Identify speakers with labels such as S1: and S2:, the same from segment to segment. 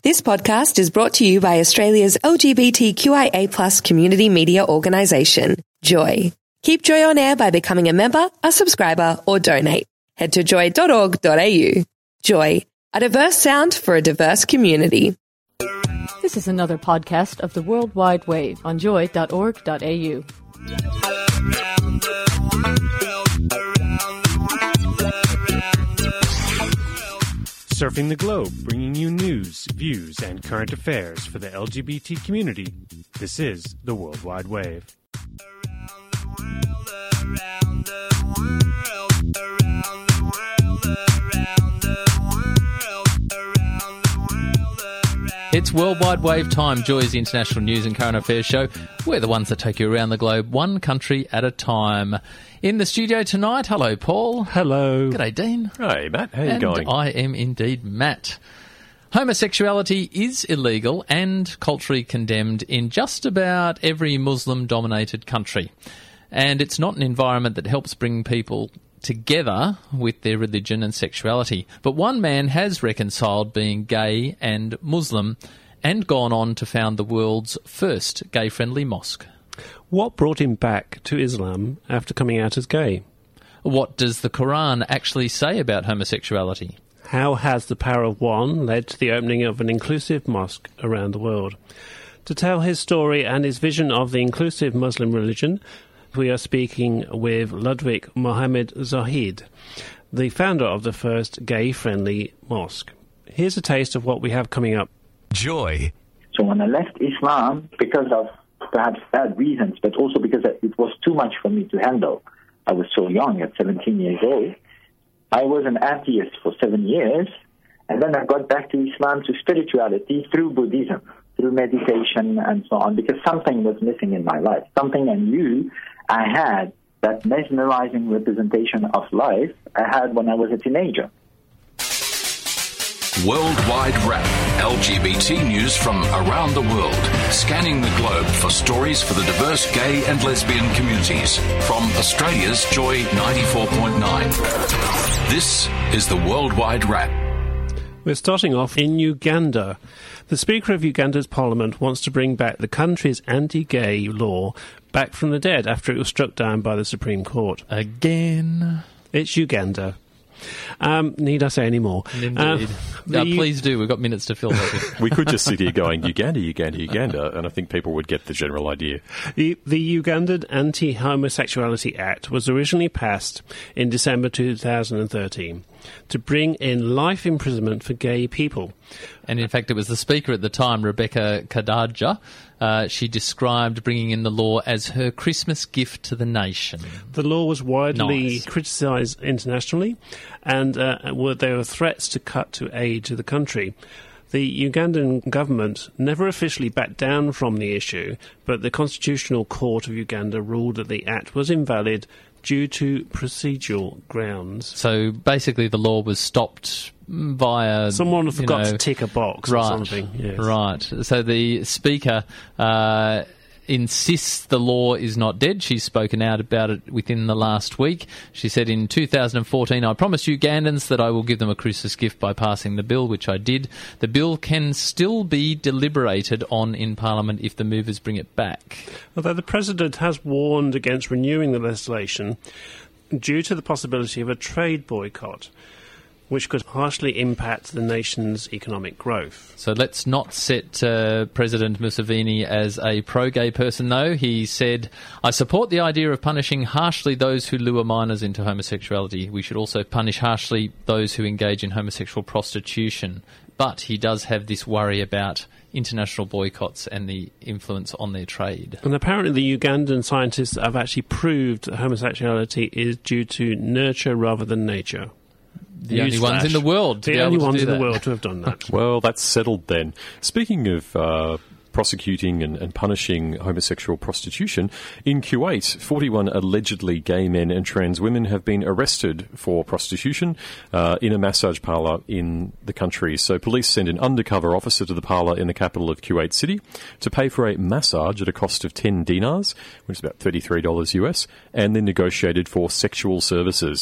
S1: This podcast is brought to you by Australia's LGBTQIA+ community media organisation, Joy. Keep Joy on air by becoming a member, a subscriber, or donate. Head to joy.org.au. Joy, a diverse sound for a diverse community.
S2: This is another podcast of the World Wide Wave on joy.org.au.
S3: Surfing the globe, bringing you news, views, and current affairs for the LGBT community. This is the World Wide Wave.
S4: It's World Wide Wave time, Joy's international news and current affairs show. We're the ones that take you around the globe, one country at a time. In the studio tonight, hello Paul.
S5: Hello.
S4: G'day Dean.
S5: Hey Matt, how are you going?
S4: I am indeed Matt. Homosexuality is illegal and culturally condemned in just about every Muslim-dominated country. And it's not an environment that helps bring people together with their religion and sexuality. But one man has reconciled being gay and Muslim and gone on to found the world's first gay-friendly mosque.
S5: What brought him back to Islam after coming out as gay?
S4: What does the Quran actually say about homosexuality?
S5: How has the power of one led to the opening of an inclusive mosque around the world? To tell his story and his vision of the inclusive Muslim religion, we are speaking with Ludwig Mohammed Zahid, the founder of the first gay-friendly mosque. Here's a taste of what we have coming up.
S6: Joy.
S7: So when I left Islam, because of perhaps bad reasons, but also because it was too much for me to handle. I was so young, at 17 years old. I was an atheist for 7 years, and then I got back to Islam, to spirituality, through Buddhism, through meditation and so on, because something was missing in my life. Something I knew I had, that mesmerizing representation of life I had when I was a teenager.
S6: Worldwide Wrap. LGBT news from around the world. Scanning the globe for stories for the diverse gay and lesbian communities. From Australia's Joy 94.9. This is the Worldwide Wrap.
S5: We're starting off in Uganda. The Speaker of Uganda's parliament wants to bring back the country's anti-gay law back from the dead after it was struck down by the Supreme Court.
S4: Again.
S5: It's Uganda. Need I say any more?
S4: Indeed. Please do. We've got minutes to fill that in.
S8: We could just sit here going, Uganda, Uganda, Uganda, and I think people would get the general idea.
S5: The Ugandan Anti-Homosexuality Act was originally passed in December 2013 to bring in life imprisonment for gay people.
S4: And in fact, it was the Speaker at the time, Rebecca Kadaga. She described bringing in the law as her Christmas gift to the nation.
S5: The law was widely criticised internationally, and there were threats to cut to aid to the country. The Ugandan government never officially backed down from the issue, but the Constitutional Court of Uganda ruled that the act was invalid due to procedural grounds.
S4: So basically the law was stopped via...
S5: Someone forgot to tick a box or something. Yes.
S4: Right. So the Speaker insists the law is not dead. She's spoken out about it within the last week. She said in 2014, I promised Ugandans that I will give them a Christmas gift by passing the bill, which I did. The bill can still be deliberated on in Parliament if the movers bring it back.
S5: Although the President has warned against renewing the legislation due to the possibility of a trade boycott, which could harshly impact the nation's economic growth.
S4: So let's not set President Museveni as a pro-gay person, though. He said, I support the idea of punishing harshly those who lure minors into homosexuality. We should also punish harshly those who engage in homosexual prostitution. But he does have this worry about international boycotts and the influence on their trade.
S5: And apparently the Ugandan scientists have actually proved that homosexuality is due to nurture rather than nature.
S4: The only ones in the world to
S5: the
S4: be
S5: only
S4: able to
S5: ones
S4: do
S5: in
S4: that.
S5: the world to have done that.
S8: Well, that's settled then. Speaking of prosecuting and punishing homosexual prostitution, in Kuwait, 41 allegedly gay men and trans women have been arrested for prostitution in a massage parlour in the country. So police sent an undercover officer to the parlour in the capital of Kuwait City to pay for a massage at a cost of 10 dinars, which is about $33 US, and then negotiated for sexual services.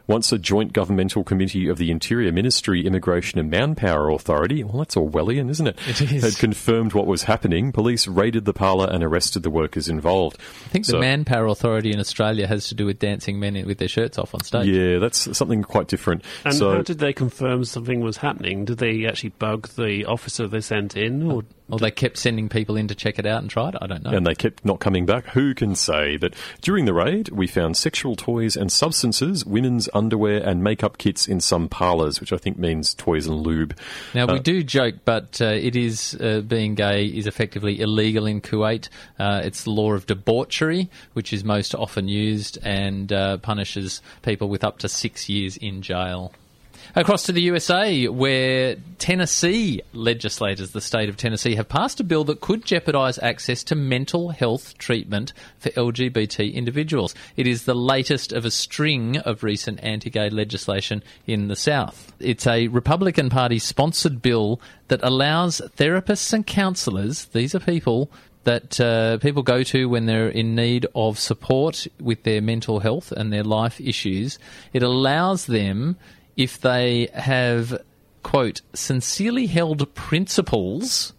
S8: Once a joint governmental committee of the Interior Ministry, Immigration and Manpower Authority, well, that's Orwellian, isn't it?
S4: It is.
S8: Had confirmed what was happening. Police raided the parlour and arrested the workers involved.
S4: I think the Manpower Authority in Australia has to do with dancing men with their shirts off on stage.
S8: Yeah, that's something quite different.
S5: And how did they confirm something was happening? Did they actually bug the officer they sent in?
S4: Or they kept sending people in to check it out and try it? I don't know.
S8: And they kept not coming back. Who can say that during the raid we found sexual toys and substances, women's underwear and makeup kits in some parlours, which I think means toys and lube.
S4: Now, we do joke, but it is being gay is effectively illegal in Kuwait. It's the law of debauchery, which is most often used and punishes people with up to 6 years in jail. Across to the USA, where Tennessee legislators, the state of Tennessee, have passed a bill that could jeopardise access to mental health treatment for LGBT individuals. It is the latest of a string of recent anti-gay legislation in the South. It's a Republican Party-sponsored bill that allows therapists and counsellors, these are people that people go to when they're in need of support with their mental health and their life issues. It allows them, if they have, quote, sincerely held principles,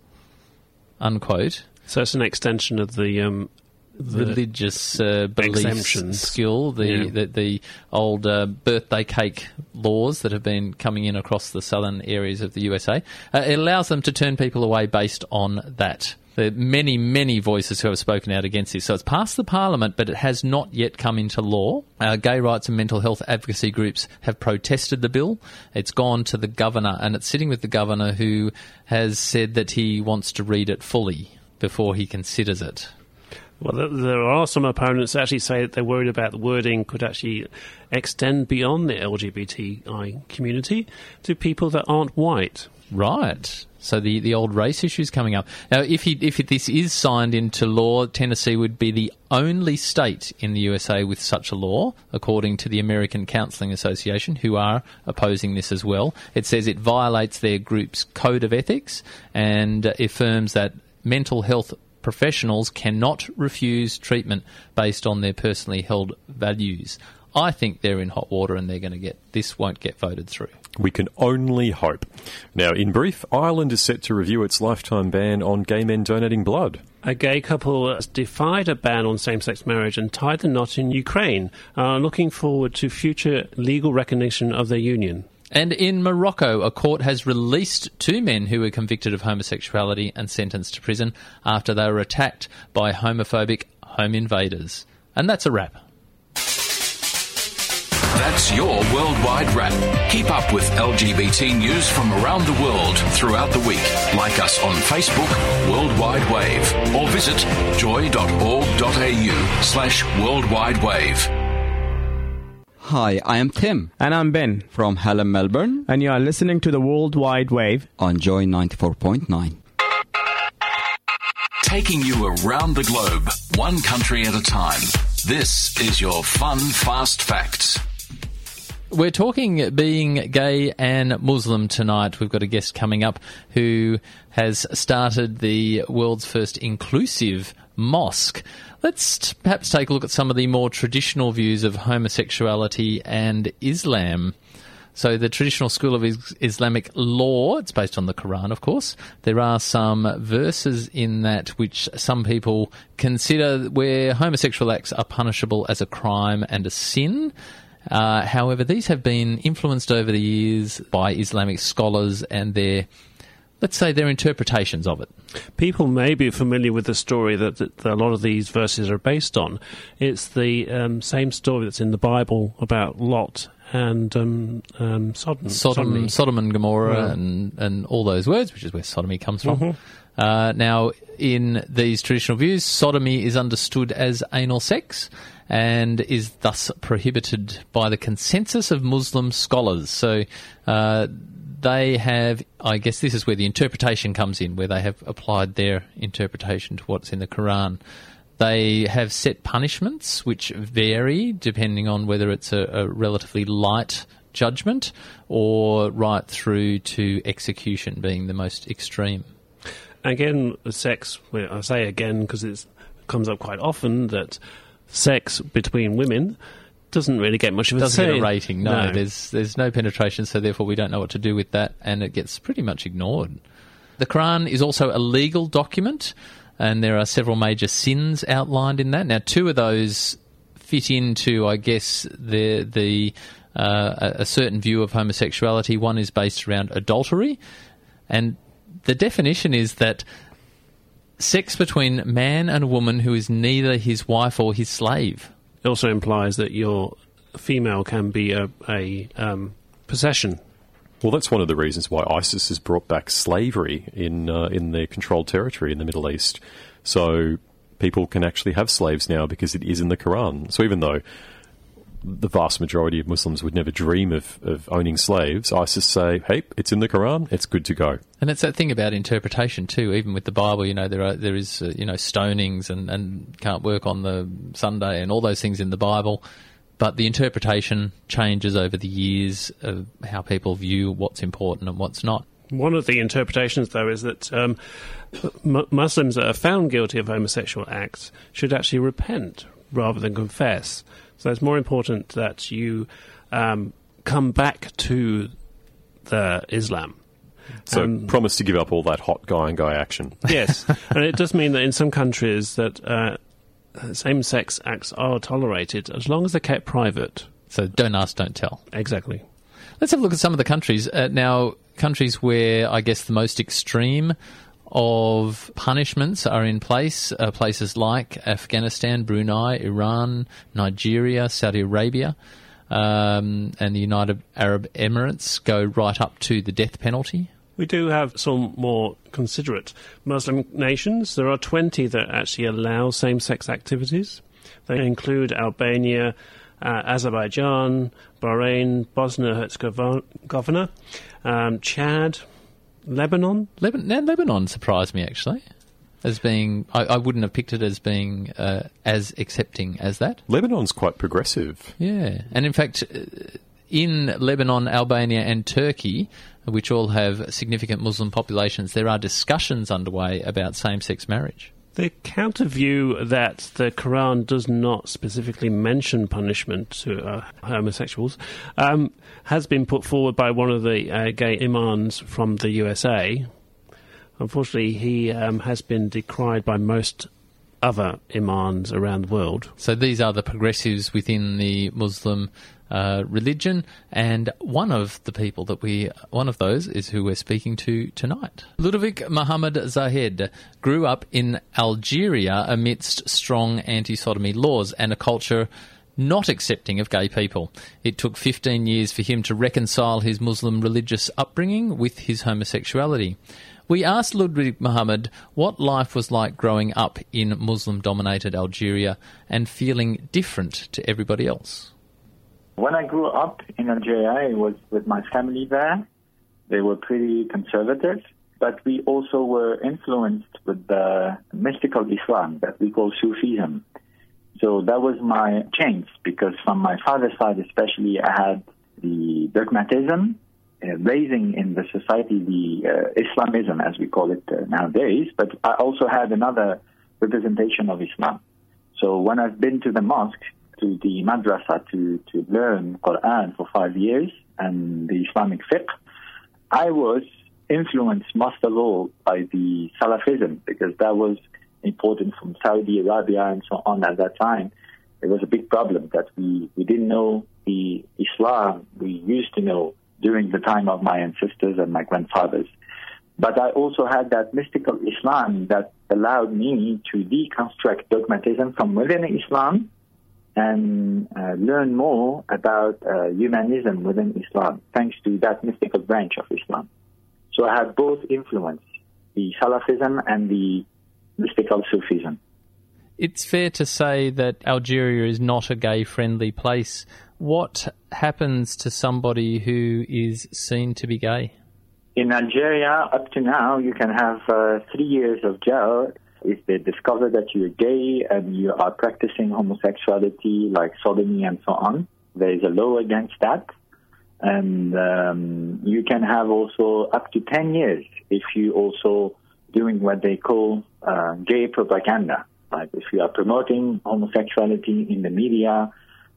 S4: unquote.
S5: So it's an extension of the
S4: religious beliefs
S5: exemptions.
S4: Skill, the old birthday cake laws that have been coming in across the southern areas of the USA. It allows them to turn people away based on that. There are many, many voices who have spoken out against this. So it's passed the Parliament, but it has not yet come into law. Gay rights and mental health advocacy groups have protested the bill. It's gone to the governor, and it's sitting with the governor, who has said that he wants to read it fully before he considers it.
S5: Well, there are some opponents that actually say that they're worried about the wording could actually extend beyond the LGBTI community to people that aren't white.
S4: Right. So the old race issue's coming up. Now, if this is signed into law, Tennessee would be the only state in the USA with such a law, according to the American Counselling Association, who are opposing this as well. It says it violates their group's code of ethics and affirms that mental health professionals cannot refuse treatment based on their personally held values. I think they're in hot water and this won't get voted through.
S8: We can only hope. Now, in brief, Ireland is set to review its lifetime ban on gay men donating blood.
S5: A gay couple defied a ban on same-sex marriage and tied the knot in Ukraine, looking forward to future legal recognition of their union.
S4: And in Morocco, a court has released 2 men who were convicted of homosexuality and sentenced to prison after they were attacked by homophobic home invaders. And that's a wrap.
S6: That's your Worldwide Wrap. Keep up with LGBT news from around the world throughout the week. Like us on Facebook, Worldwide Wave, or visit joy.org.au/worldwidewave.
S9: Hi, I am Tim.
S10: And I'm Ben.
S9: From Hallam, Melbourne.
S10: And you are listening to the World Wide Wave
S9: on Joy 94.9.
S6: Taking you around the globe, one country at a time. This is your Fun Fast Facts.
S4: We're talking being gay and Muslim tonight. We've got a guest coming up who has started the world's first inclusive mosque. Let's perhaps take a look at some of the more traditional views of homosexuality and Islam. So the traditional school of Islamic law, it's based on the Quran, of course. There are some verses in that which some people consider where homosexual acts are punishable as a crime and a sin. However, these have been influenced over the years by Islamic scholars and their interpretations of it.
S5: People may be familiar with the story that a lot of these verses are based on. It's the same story that's in the Bible about Lot and
S4: Sodom and Gomorrah and all those words, which is where sodomy comes from. Mm-hmm. Now, in these traditional views, sodomy is understood as anal sex and is thus prohibited by the consensus of Muslim scholars. So they have, I guess this is where the interpretation comes in, where they have applied their interpretation to what's in the Quran. They have set punishments which vary depending on whether it's a relatively light judgment or right through to execution being the most extreme.
S5: Again, sex, I say again because it comes up quite often that sex between women doesn't really get much of a
S4: doesn't
S5: say.
S4: get a rating. No, there's no penetration, so therefore we don't know what to do with that, and it gets pretty much ignored. The Quran is also a legal document, and there are several major sins outlined in that. Now, two of those fit into, I guess, a certain view of homosexuality. One is based around adultery, and the definition is that sex between man and a woman who is neither his wife or his slave.
S5: It also implies that your female can be a possession.
S8: Well, that's one of the reasons why ISIS has brought back slavery in their controlled territory in the Middle East. So people can actually have slaves now because it is in the Quran. So even though the vast majority of Muslims would never dream of owning slaves, ISIS say, hey, it's in the Quran, it's good to go.
S4: And it's that thing about interpretation too. Even with the Bible, there is stonings and can't work on the Sunday and all those things in the Bible. But the interpretation changes over the years of how people view what's important and what's not.
S5: One of the interpretations, though, is that Muslims that are found guilty of homosexual acts should actually repent rather than confess. So it's more important that you come back to the Islam.
S8: So promise to give up all that hot guy-on-guy action.
S5: Yes, and it does mean that in some countries that same-sex acts are tolerated as long as they're kept private.
S4: So don't ask, don't tell.
S5: Exactly.
S4: Let's have a look at some of the countries. Now, countries where I guess the most extreme of punishments are in place, places like Afghanistan, Brunei, Iran, Nigeria, Saudi Arabia, and the United Arab Emirates go right up to the death penalty.
S5: We do have some more considerate Muslim nations. There are 20 that actually allow same-sex activities. They include Albania, Azerbaijan, Bahrain, Bosnia-Herzegovina, Chad, Lebanon.
S4: Lebanon surprised me, actually, as being... I wouldn't have picked it as being as accepting as that.
S8: Lebanon's quite progressive.
S4: Yeah, and in fact, in Lebanon, Albania and Turkey, which all have significant Muslim populations, there are discussions underway about same-sex marriage.
S5: The counter view that the Quran does not specifically mention punishment to homosexuals has been put forward by one of the gay imams from the USA. Unfortunately, he has been decried by most other imams around the world.
S4: So these are the progressives within the Muslim religion, and one of those is who we're speaking to tonight. Ludovic Mohammed Zahed grew up in Algeria amidst strong anti-sodomy laws and a culture not accepting of gay people. It took 15 years for him to reconcile his Muslim religious upbringing with his homosexuality. We asked Ludovic Mohammed what life was like growing up in Muslim-dominated Algeria and feeling different to everybody else.
S7: When I grew up in Algeria, I was with my family there. They were pretty conservative, but we also were influenced with the mystical Islam that we call Sufism. So that was my change, because from my father's side especially, I had the dogmatism, raising in the society the Islamism, as we call it nowadays, but I also had another representation of Islam. So when I've been to the mosque, to the madrasa to learn Quran for 5 years and the Islamic fiqh, I was influenced most of all by the Salafism, because that was important from Saudi Arabia and so on at that time. It was a big problem that we didn't know the Islam we used to know during the time of my ancestors and my grandfathers. But I also had that mystical Islam that allowed me to deconstruct dogmatism from within Islam and learn more about humanism within Islam, thanks to that mystical branch of Islam. So I had both influence, the Salafism and the mystical Sufism.
S4: It's fair to say that Algeria is not a gay-friendly place. What happens to somebody who is seen to be gay?
S7: In Algeria, up to now, you can have 3 years of jail if they discover that you're gay and you are practicing homosexuality like sodomy and so on. There is a law against that. And you can have also up to 10 years if you also doing what they call gay propaganda. Like if you are promoting homosexuality in the media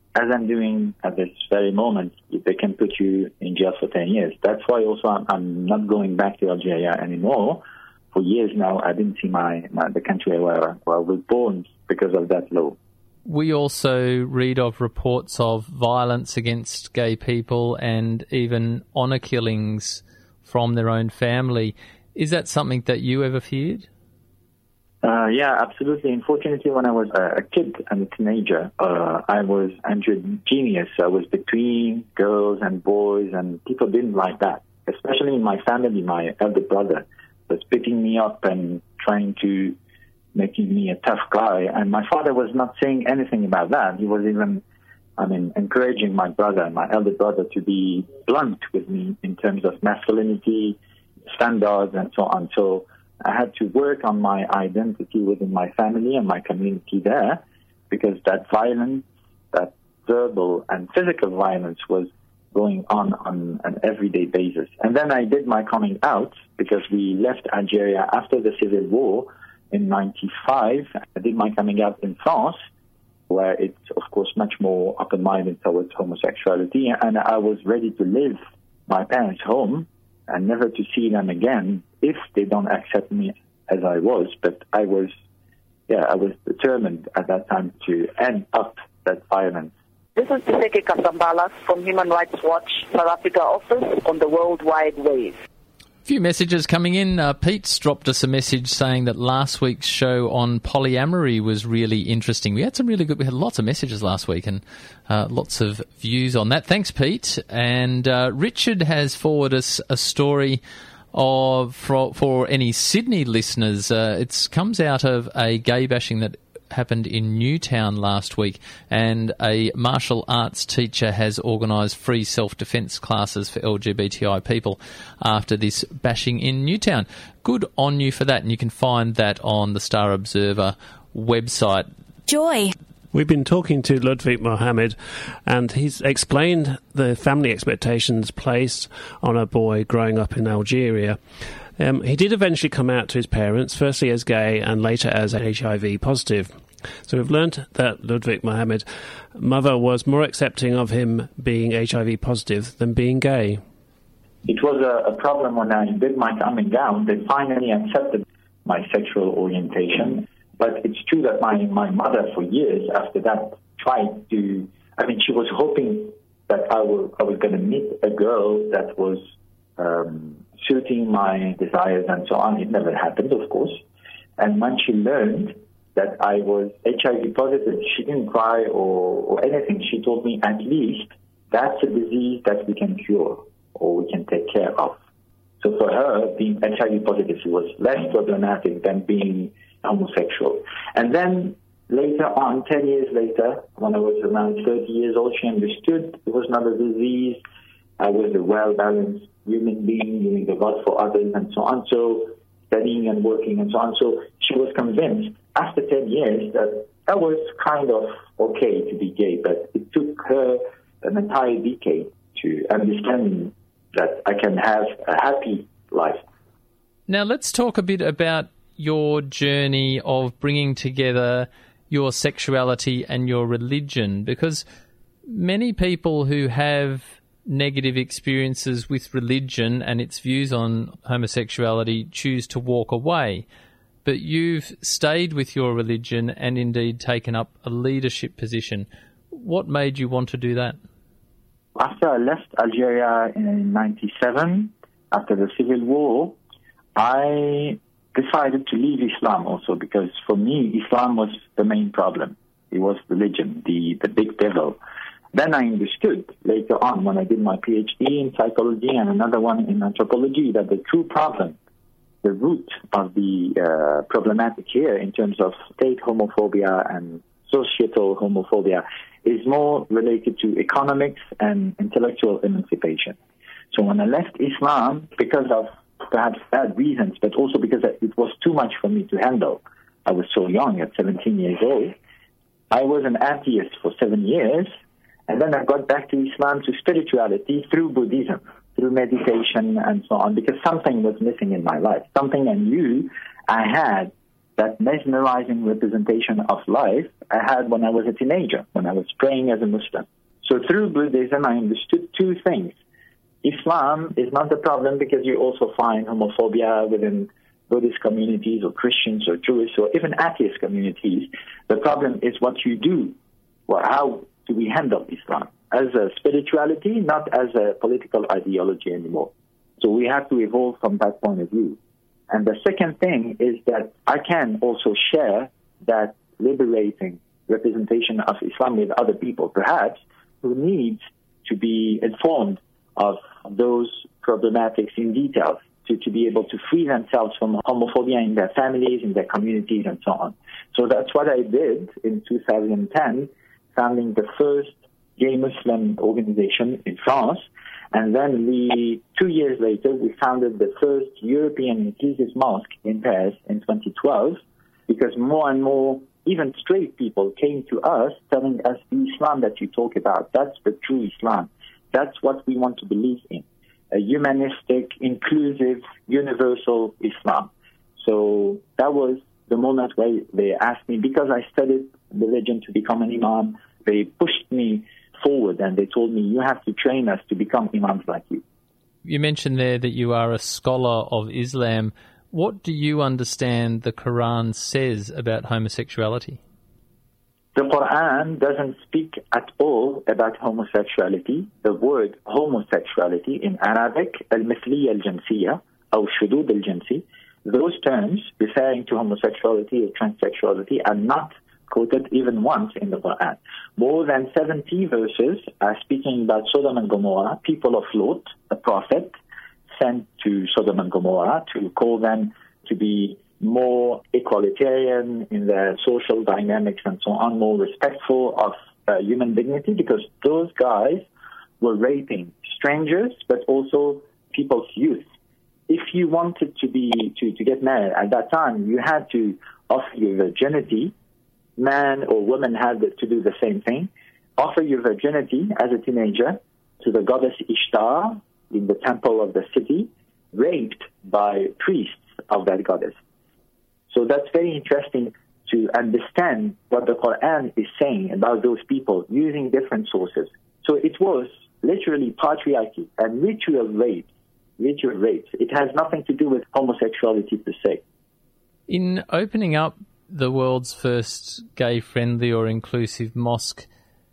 S7: as I'm doing at this very moment, they can put you in jail for 10 years. That's why also I'm not going back to Algeria anymore. For years now, I didn't see the country where I was born because of that law.
S4: We also read of reports of violence against gay people and even honour killings from their own family. Is that something that you ever feared?
S7: Yeah, absolutely. Unfortunately, when I was a kid and a teenager, I was androgynous. I was between girls and boys, and people didn't like that. Especially in my family, my elder brother was picking me up and trying to making me a tough guy. And my father was not saying anything about that. He was even, encouraging my brother, my elder brother, to be blunt with me in terms of masculinity, standards, and so on. So I had to work on my identity within my family and my community there, because that violence, that verbal and physical violence, was going on an everyday basis. And then I did my coming out because we left Algeria after the Civil War in 1995. I did my coming out in France, where it's, of course, much more open-minded towards homosexuality. And I was ready to leave my parents' home and never to see them again if they don't accept me as I was. But I was determined at that time to end up that violence.
S11: This is Tiseke Kasambala from Human Rights Watch South Africa office on the World Wide Wave.
S4: A few messages coming in. Pete's dropped us a message saying that last week's show on polyamory was really interesting. We had lots of messages last week and lots of views on that. Thanks, Pete. And Richard has forwarded us a story for any Sydney listeners. It comes out of a gay bashing that happened in Newtown last week, and a martial arts teacher has organised free self-defence classes for LGBTI people after this bashing in Newtown. Good on you for that, and you can find that on the Star Observer website.
S12: Joy.
S5: We've been talking to Ludwig Mohammed, and he's explained the family expectations placed on a boy growing up in Algeria. He did eventually come out to his parents, firstly as gay and later as HIV positive. So we've learnt that Ludwig Mohammed, mother was more accepting of him being HIV positive than being gay.
S7: It was a problem when I did my coming out. They finally accepted my sexual orientation. But it's true that my mother, for years after that, tried to... she was hoping that I was going to meet a girl that was... suiting my desires and so on. It never happened, of course. And when she learned that I was HIV positive, she didn't cry or anything. She told me, at least that's a disease that we can cure or we can take care of. So for her, being HIV positive was less problematic than being homosexual. And then later on, 10 years later, when I was around 30 years old, she understood it was not a disease. I was a well-balanced human being doing a lot for others and so on. So studying and working and so on. So she was convinced after 10 years that I was kind of okay to be gay, but it took her an entire decade to understand that I can have a happy life.
S4: Now let's talk a bit about your journey of bringing together your sexuality and your religion, because many people who have negative experiences with religion and its views on homosexuality choose to walk away. But you've stayed with your religion and indeed taken up a leadership position. What made you want to do that?
S7: After I left Algeria in 1997, after the Civil War, I decided to leave Islam also, because for me, Islam was the main problem. It was religion, the big devil. Then I understood later on when I did my PhD in psychology and another one in anthropology that the true problem, the root of the problematic here in terms of state homophobia and societal homophobia is more related to economics and intellectual emancipation. So when I left Islam, because of perhaps bad reasons, but also because it was too much for me to handle. I was so young at 17 years old. I was an atheist for 7 years. And then I got back to Islam, to spirituality, through Buddhism, through meditation and so on, because something was missing in my life. Something I knew I had that mesmerizing representation of life I had when I was a teenager, when I was praying as a Muslim. So through Buddhism, I understood two things. Islam is not the problem because you also find homophobia within Buddhist communities or Christians or Jewish or even atheist communities. The problem is what you do. Well, how do we handle Islam? As a spirituality, not as a political ideology anymore. So we have to evolve from that point of view. And the second thing is that I can also share that liberating representation of Islam with other people, perhaps, who need to be informed of those problematics in detail, to be able to free themselves from homophobia in their families, in their communities, and so on. So that's what I did in 2010, founding the first gay Muslim organization in France. And then 2 years later, we founded the first European inclusive mosque in Paris in 2012, because more and more, even straight people came to us telling us the Islam that you talk about, that's the true Islam. That's what we want to believe in. A humanistic, inclusive, universal Islam. So that was the moment where they asked me, because I studied religion to become an imam, they pushed me forward and they told me, you have to train us to become imams like you.
S4: You mentioned there that you are a scholar of Islam. What do you understand the Quran says about homosexuality?
S7: The Quran doesn't speak at all about homosexuality. The word homosexuality in Arabic, al-mithliya al-jinsiyya, or shudud al-jinsi, those terms referring to homosexuality or transsexuality are not quoted even once in the Quran. More than 70 verses are speaking about Sodom and Gomorrah, people of Lot, the prophet, sent to Sodom and Gomorrah to call them to be more egalitarian in their social dynamics and so on, more respectful of human dignity, because those guys were raping strangers, but also people's youth. If you wanted to get married at that time, you had to offer your virginity. Man or woman had to do the same thing. Offer your virginity as a teenager to the goddess Ishtar in the temple of the city, raped by priests of that goddess. So that's very interesting to understand what the Quran is saying about those people using different sources. So it was literally patriarchy and ritual rapes. It has nothing to do with homosexuality per se.
S4: In opening up the world's first gay-friendly or inclusive mosque,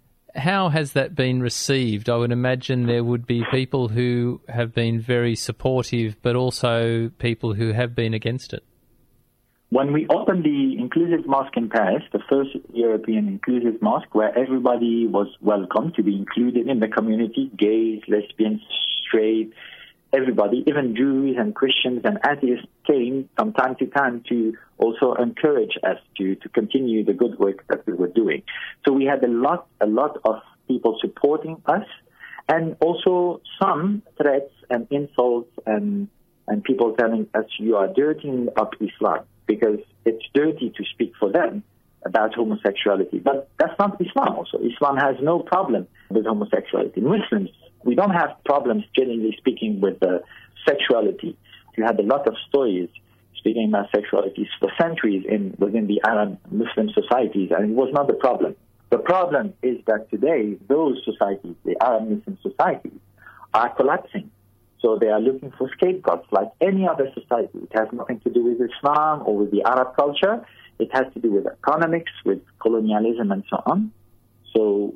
S4: how has that been received? I would imagine there would be people who have been very supportive, but also people who have been against it.
S7: When we opened the inclusive mosque in Paris, the first European inclusive mosque where everybody was welcome to be included in the community, gays, lesbians, straight, everybody, even Jews and Christians and atheists came from time to time to also encourage us to continue the good work that we were doing. So we had a lot of people supporting us, and also some threats and insults and people telling us, you are dirtying up Islam, because it's dirty to speak for them about homosexuality. But that's not Islam also. Islam has no problem with homosexuality. Muslims, we don't have problems, generally speaking, with sexuality. You had a lot of stories speaking about sexualities for centuries within the Arab Muslim societies, and it was not the problem. The problem is that today, those societies, the Arab Muslim societies, are collapsing. So they are looking for scapegoats like any other society. It has nothing to do with Islam or with the Arab culture. It has to do with economics, with colonialism, and so on. So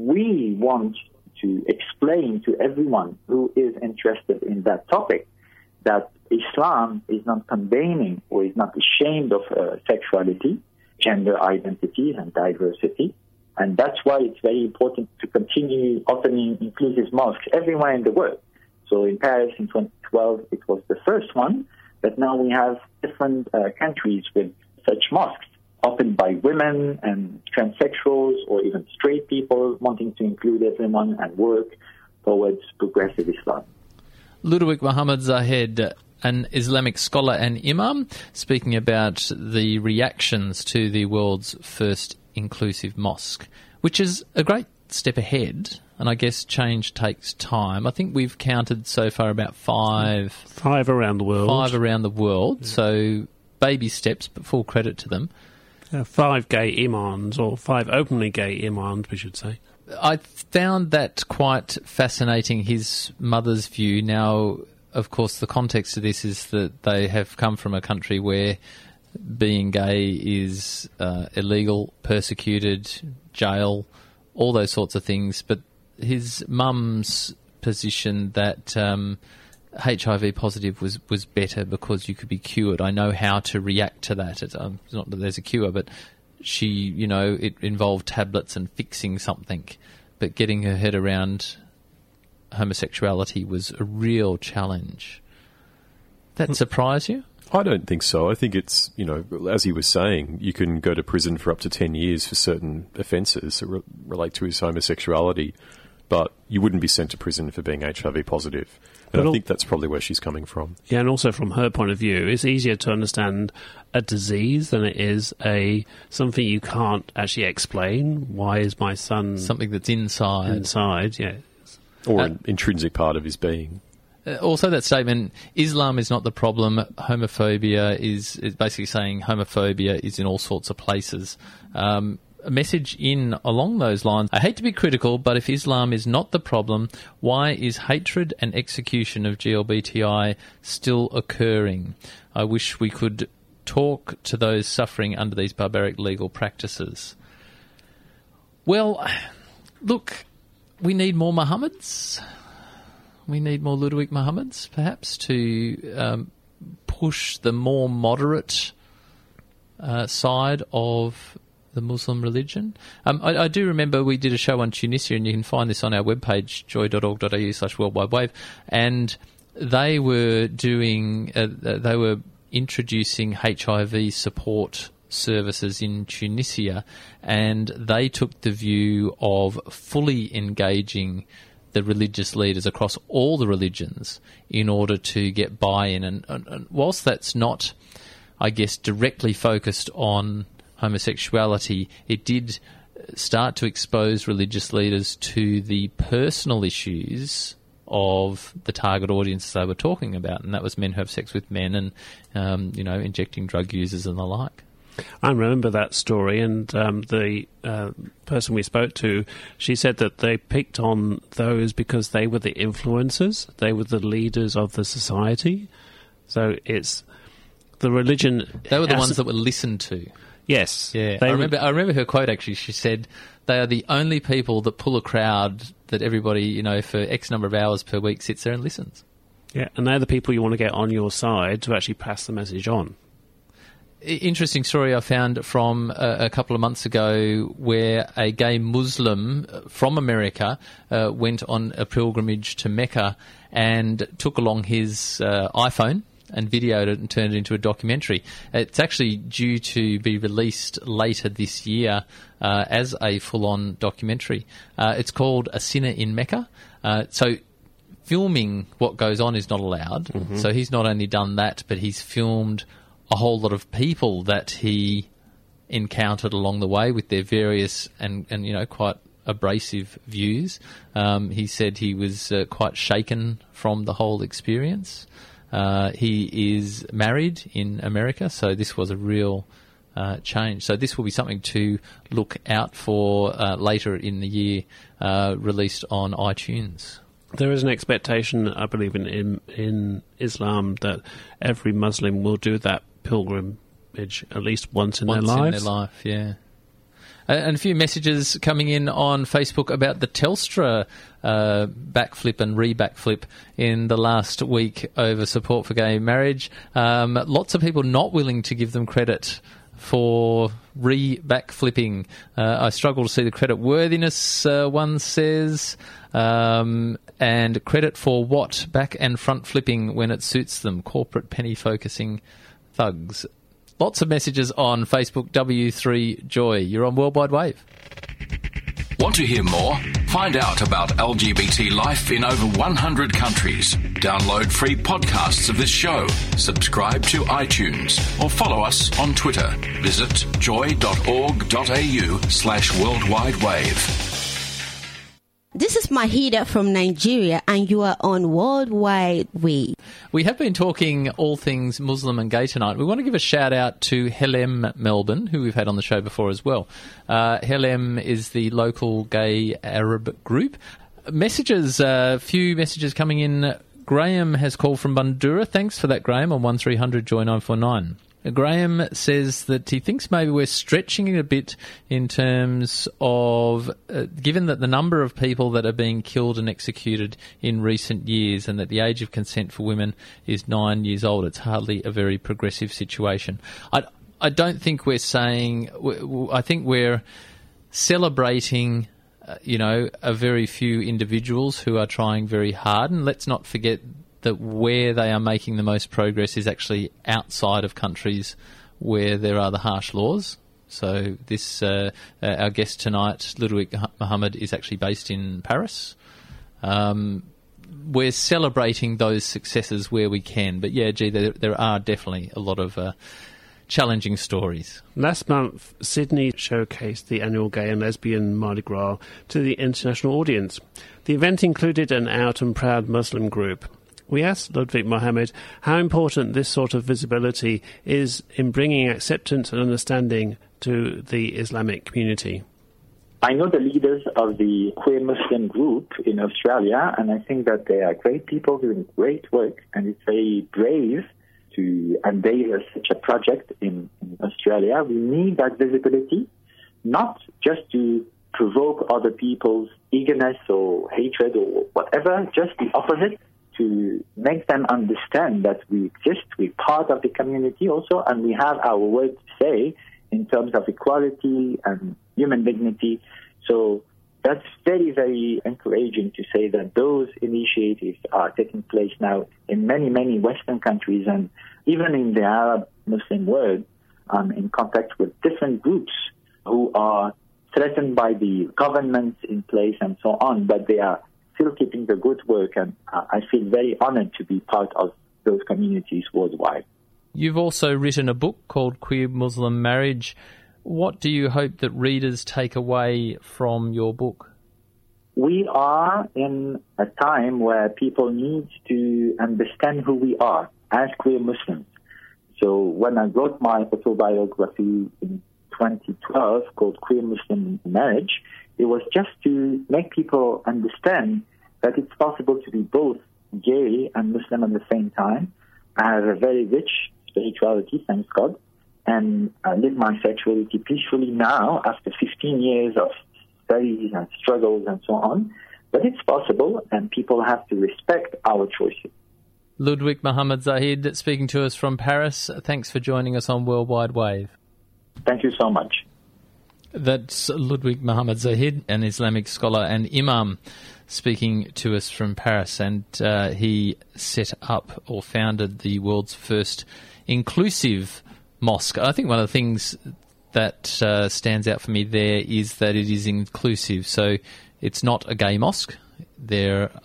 S7: we want to explain to everyone who is interested in that topic that Islam is not condemning or is not ashamed of sexuality, gender identities, and diversity. And that's why it's very important to continue opening inclusive mosques everywhere in the world. So in Paris in 2012, it was the first one, but now we have different countries with such mosques opened by women and transsexuals or even straight people wanting to include everyone and work towards progressive Islam.
S4: Ludovic Mohammed Zahed, an Islamic scholar and imam, speaking about the reactions to the world's first inclusive mosque, which is a great step ahead, and I guess change takes time. I think we've counted so far about five
S5: around the world.
S4: Yeah. So baby steps, but full credit to them.
S5: 5 gay imams, or 5 openly gay imams, we should say.
S4: I found that quite fascinating, his mother's view. Now, of course, the context of this is that they have come from a country where being gay is illegal, persecuted, jail, all those sorts of things. But his mum's position that HIV positive was better because you could be cured. I know how to react to that. It's not that there's a cure, but she, it involved tablets and fixing something. But getting her head around homosexuality was a real challenge. That surprise you?
S8: I don't think so. I think it's, as he was saying, you can go to prison for up to 10 years for certain offences that relate to his homosexuality, but you wouldn't be sent to prison for being HIV positive. And I think that's probably where she's coming from.
S5: Yeah, and also from her point of view, it's easier to understand a disease than it is something you can't actually explain. Why is my son...
S4: Something that's inside.
S5: Inside, yeah.
S8: Or an intrinsic part of his being.
S4: Also, that statement, Islam is not the problem, homophobia is basically saying homophobia is in all sorts of places. A message along those lines. I hate to be critical, but if Islam is not the problem, why is hatred and execution of GLBTI still occurring? I wish we could talk to those suffering under these barbaric legal practices. Well, look, we need more Muhammads. We need more Ludovic Muhammads, perhaps, to push the more moderate side of the Muslim religion. I do remember we did a show on Tunisia, and you can find this on our webpage, joy.org.au/worldwidewave, and they were introducing HIV support services in Tunisia, and they took the view of fully engaging the religious leaders across all the religions in order to get buy-in. And whilst that's not, I guess, directly focused on homosexuality, it did start to expose religious leaders to the personal issues of the target audience they were talking about, and that was men who have sex with men and, injecting drug users and the like.
S5: I remember that story, and the person we spoke to, she said that they picked on those because they were the influencers, they were the leaders of the society. So it's the religion...
S4: They were the ones that were listened to.
S5: Yes.
S4: Yeah, I remember her quote, actually. She said, they are the only people that pull a crowd that everybody, for X number of hours per week sits there and listens.
S5: Yeah, and they're the people you want to get on your side to actually pass the message on.
S4: Interesting story I found from a couple of months ago where a gay Muslim from America went on a pilgrimage to Mecca and took along his iPhone and videoed it and turned it into a documentary. It's actually due to be released later this year as a full-on documentary. It's called A Sinner in Mecca. So filming what goes on is not allowed. Mm-hmm. So he's not only done that, but he's filmed a whole lot of people that he encountered along the way with their various and quite abrasive views. He said he was quite shaken from the whole experience. He is married in America, so this was a real change. So this will be something to look out for later in the year, released on iTunes.
S5: There is an expectation, I believe, in Islam that every Muslim will do that pilgrimage at least once in their lives.
S4: Once in their life, yeah. And a few messages coming in on Facebook about the Telstra backflip and re-backflip in the last week over support for gay marriage. Lots of people not willing to give them credit for re-backflipping. I struggle to see the credit worthiness, one says. And credit for what? Back and front flipping when it suits them. Corporate penny-focusing thugs. Lots of messages on Facebook, W3Joy. You're on Worldwide Wave.
S6: Want to hear more? Find out about LGBT life in over 100 countries. Download free podcasts of this show. Subscribe to iTunes or follow us on Twitter. Visit joy.org.au/worldwidewave.
S12: This is Mahida from Nigeria, and you are on Worldwide Wave.
S4: We have been talking all things Muslim and gay tonight. We want to give a shout out to Helem Melbourne, who we've had on the show before as well. Helem is the local gay Arab group. Few messages coming in. Graham has called from Bundoora. Thanks for that, Graham, on 1300 Joy 949. Graham says that he thinks maybe we're stretching it a bit in terms of, given that the number of people that are being killed and executed in recent years and that the age of consent for women is 9 years old, it's hardly a very progressive situation. I don't think we're saying, I think we're celebrating, a very few individuals who are trying very hard, and let's not forget that where they are making the most progress is actually outside of countries where there are the harsh laws. So this, our guest tonight, Ludovic Mohammed, is actually based in Paris. We're celebrating those successes where we can. But yeah, there are definitely a lot of challenging stories.
S5: Last month, Sydney showcased the annual Gay and Lesbian Mardi Gras to the international audience. The event included an out and proud Muslim group. We asked Ludovic Mohammed how important this sort of visibility is in bringing acceptance and understanding to the Islamic community.
S7: I know the leaders of the queer Muslim group in Australia, and I think that they are great people doing great work, and it's very brave to unveil such a project in Australia. We need that visibility, not just to provoke other people's eagerness or hatred or whatever, just the opposite, to make them understand that we exist, we're part of the community also, and we have our word to say in terms of equality and human dignity. So that's very, very encouraging to say that those initiatives are taking place now in many, many Western countries, and even in the Arab Muslim world. I'm in contact with different groups who are threatened by the governments in place and so on, but they are still keeping the good work, and I feel very honored to be part of those communities worldwide.
S4: You've also written a book called Queer Muslim Marriage. What do you hope that readers take away from your book?
S7: We are in a time where people need to understand who we are as queer Muslims. So when I wrote my autobiography in 2012 called Queer Muslim Marriage, it was just to make people understand that it's possible to be both gay and Muslim at the same time. I have a very rich spirituality, thanks God, and I live my sexuality peacefully now after 15 years of studies and struggles and so on. But it's possible, and people have to respect our choices.
S4: Ludovic Mohammed Zahid speaking to us from Paris. Thanks for joining us on Worldwide Wave.
S7: Thank you so much.
S4: That's Ludovic Mohammed Zahid, an Islamic scholar and imam, speaking to us from Paris. And he set up or founded the world's first inclusive mosque. I think one of the things that stands out for me there is that it is inclusive. So it's not a gay mosque. They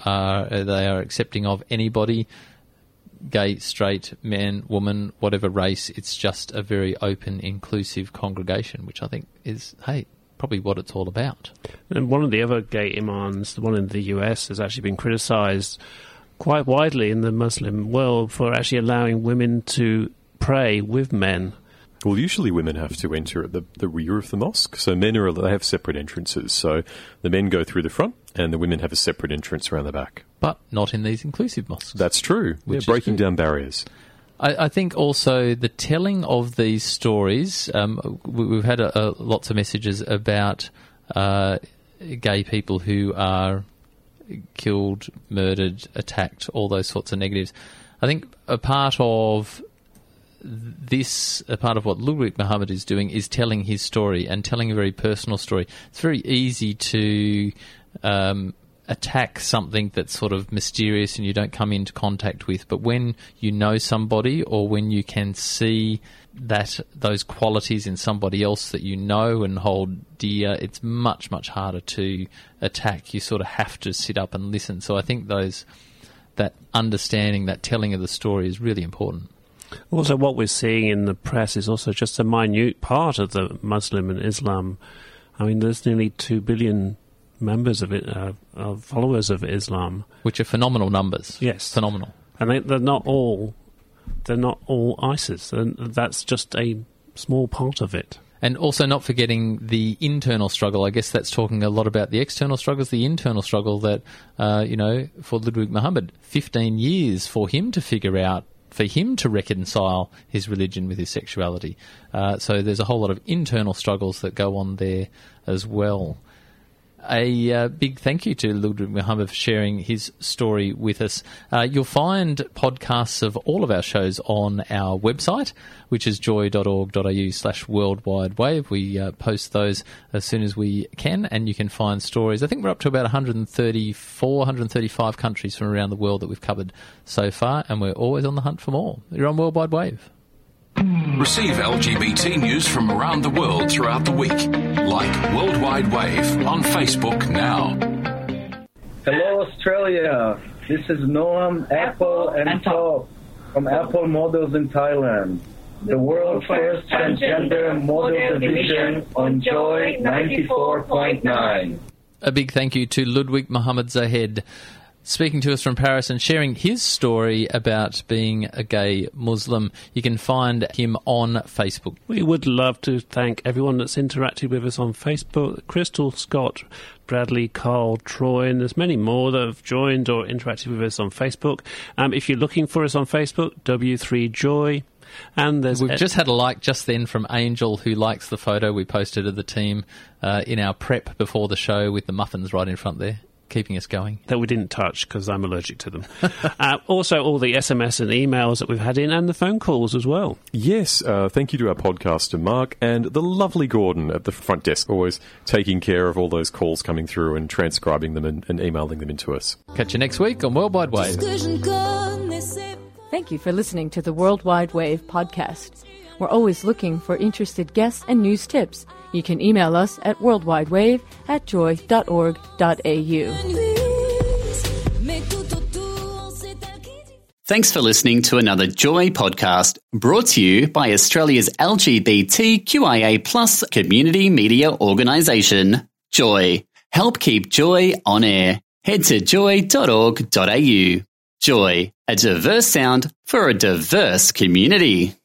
S4: are accepting of anybody, gay, straight, man, woman, whatever race. It's just a very open, inclusive congregation, which I think is, probably what it's all about.
S5: And one of the other gay imams, the one in the US, has actually been criticised quite widely in the Muslim world for actually allowing women to pray with men.
S8: Well, usually women have to enter at the rear of the mosque. So men they have separate entrances. So the men go through the front and the women have a separate entrance around the back.
S4: But not in these inclusive mosques.
S8: That's true. We're breaking down barriers.
S4: I think also the telling of these stories, we've had lots of messages about gay people who are killed, murdered, attacked, all those sorts of negatives. I think a part of what Ludovic Mohammed is doing is telling his story and telling a very personal story. It's very easy to attack something that's sort of mysterious and you don't come into contact with, but when you know somebody or when you can see that those qualities in somebody else that you know and hold dear, it's much, much harder to attack. You sort of have to sit up and listen. So I think that understanding, that telling of the story is really important.
S5: Also, what we're seeing in the press is also just a minute part of the Muslim and Islam. I mean, there's nearly 2 billion members of it, followers of Islam.
S4: Which are phenomenal numbers.
S5: Yes.
S4: Phenomenal.
S5: And they're not all ISIS. And that's just a small part of it.
S4: And also not forgetting the internal struggle. I guess that's talking a lot about the external struggles, the internal struggle that, for Ludwig Muhammad, 15 years for him to figure out, for him to reconcile his religion with his sexuality. So there's a whole lot of internal struggles that go on there as well. A big thank you to Ludwig Muhammad for sharing his story with us. You'll find podcasts of all of our shows on our website, which is joy.org.au/worldwidewave. We post those as soon as we can, and you can find stories. I think we're up to about 134, 135 countries from around the world that we've covered so far, and we're always on the hunt for more. You're on Worldwide Wave.
S6: Receive LGBT news from around the world throughout the week. Like Worldwide Wave on Facebook now.
S12: Hello, Australia. This is Noam, Apple and Top from Apple Models in Thailand. The world's first transgender model division on Joy 94.9.
S4: A big thank you to Ludwig Muhammad Zahed, speaking to us from Paris and sharing his story about being a gay Muslim. You can find him on Facebook.
S5: We would love to thank everyone that's interacted with us on Facebook. Crystal, Scott, Bradley, Carl, Troy, and there's many more that have joined or interacted with us on Facebook. If you're looking for us on Facebook, W3Joy. And
S4: we've just had a like just then from Angel, who likes the photo we posted of the team in our prep before the show with the muffins right in front there, keeping us going.
S5: That we didn't touch because I'm allergic to them. Also, all the SMS and emails that we've had in, and the phone calls as well.
S8: Yes, thank you to our podcaster Mark and the lovely Gordon at the front desk, always taking care of all those calls coming through and transcribing them and emailing them into us.
S4: Catch you next week on Worldwide Wave.
S2: Thank you for listening to the Worldwide Wave podcast. We're always looking for interested guests and news tips. You can email us at worldwidewave@joy.org.au.
S13: Thanks for listening to another Joy podcast brought to you by Australia's LGBTQIA+ community media organisation, Joy. Help keep Joy on air. Head to joy.org.au. Joy, a diverse sound for a diverse community.